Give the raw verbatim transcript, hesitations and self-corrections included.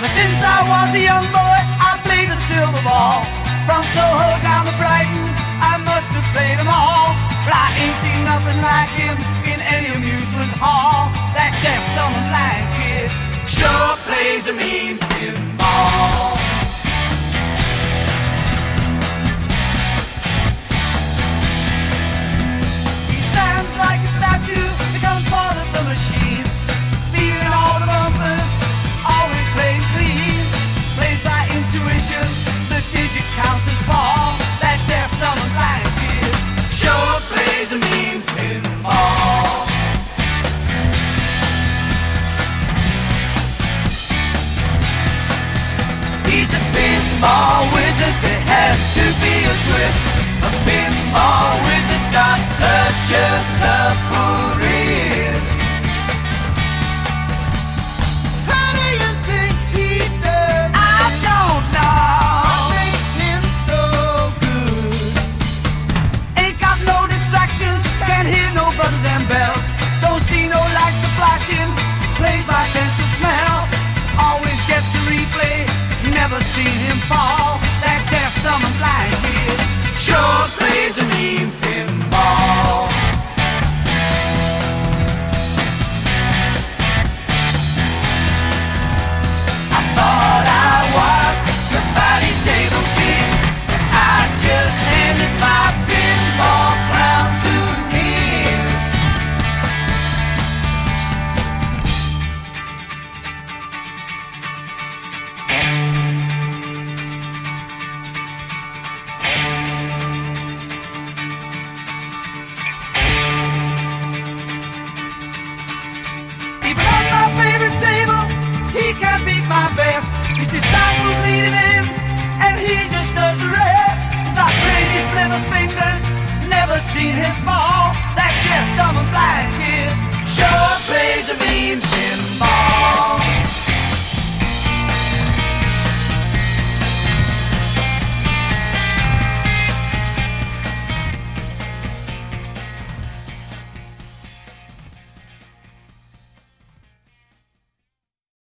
Ever since I was a young boy, I played the silver ball. From Soho down to Brighton, I must have played them all. But I ain't seen nothing like him in any amusement hall. That deaf, dumb and blind kid sure plays a mean pinball. He stands like a statue, becomes part of the machine, beating all the bumpers, always playing clean. Plays by intuition, the digit counters fall. That deaf, dumb and blind kid sure plays a mean pinball. He's a pinball wizard, there has to be a twist. A pinball wizard's got such a surprise. How do you think he does? I don't know. What makes him so good? Ain't got no distractions, can't hear no buzzers and bells. Don't see no lights are flashing, plays by sense of smell. Always gets a replay, never seen him fall. That deaf, dumb and blind kid sure plays a mean pinball. I thought I was the body table king, but I just handed my pinball crown to him. Even on my favorite table, he can't beat my best. His disciples needed him, and he just does the rest. He's got crazy clever fingers, never seen him fall. That deaf, dumb and blind kid sure plays a mean